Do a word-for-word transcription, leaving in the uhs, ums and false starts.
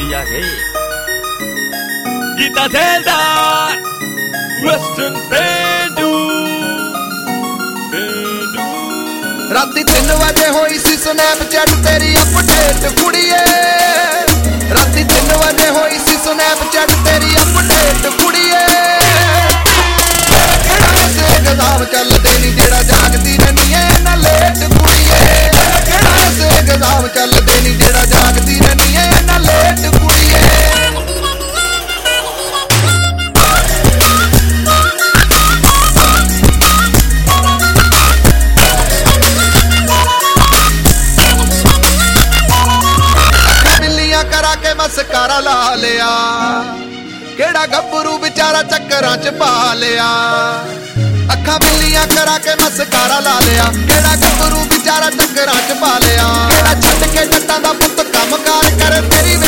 ਜੀ ਆ ਗਏ ਗੀਤਾ ਥੇਲਦਾਰ ਵੈਸਟਰਨ ਪੇਂਡੂ ਪੇਂਡੂ। ਰਾਤੀ ਤਿੰਨ ਵਜੇ ਹੋਈ ਸੀ ਸਨੈਪਚੈਟ ਤੇਰੀ ਅਪਡੇਟ ਕੁੜੀਏ, ਰਾਤੀ ਤਿੰਨ ਵਜੇ ਹੋਈ ਸੀ ਸਨੈਪਚੈਟ ਤੇਰੀ ਅਪਡੇਟ ਕੁੜੀਏ। ਕਿਹੜਾ ਸੇ ਗਜ਼ਾਮ ਚੱਲਦੇ ਨੀ ਜਿਹੜਾ ਜਾਗਦੀ ਰਹਿੰਦੀ ਐ ਨਾ ਲੇਟ ਕੁੜੀਏ, ਕਿਹੜਾ ਸੇ ਗਜ਼ਾਮ ਚੱਲਦੇ ਨੀ ਜਿਹੜਾ ਜਾਗਦੀ ਰਹਿੰਦੀ ਐ ਨਾ ਲੇਟ ਕੁੜੀਏ। ਕਰਾ ਕੇ ਮਸਕਾਰਾ ਲਾ ਲਿਆ, ਕਿਹੜਾ ਗੱਭਰੂ ਵਿਚਾਰਾ ਚੱਕਰਾਂ ਚ ਪਾ ਲਿਆ। ਅੱਖਾਂ ਬਿੱਲੀਆਂ ਕਰਾ ਕੇ ਮਸਕਾਰਾ ਲਾ ਲਿਆ, ਕਿਹੜਾ ਗੱਭਰੂ ਵਿਚਾਰਾ ਚੱਕਰਾਂ ਚ ਪਾ ਲਿਆ। ਕਿਹੜਾ ਛੱਡ ਕੇ ਜੱਟਾਂ ਦਾ ਪੁੱਤ ਕੰਮ ਕਾਰ ਕਰ ਤੇਰੀ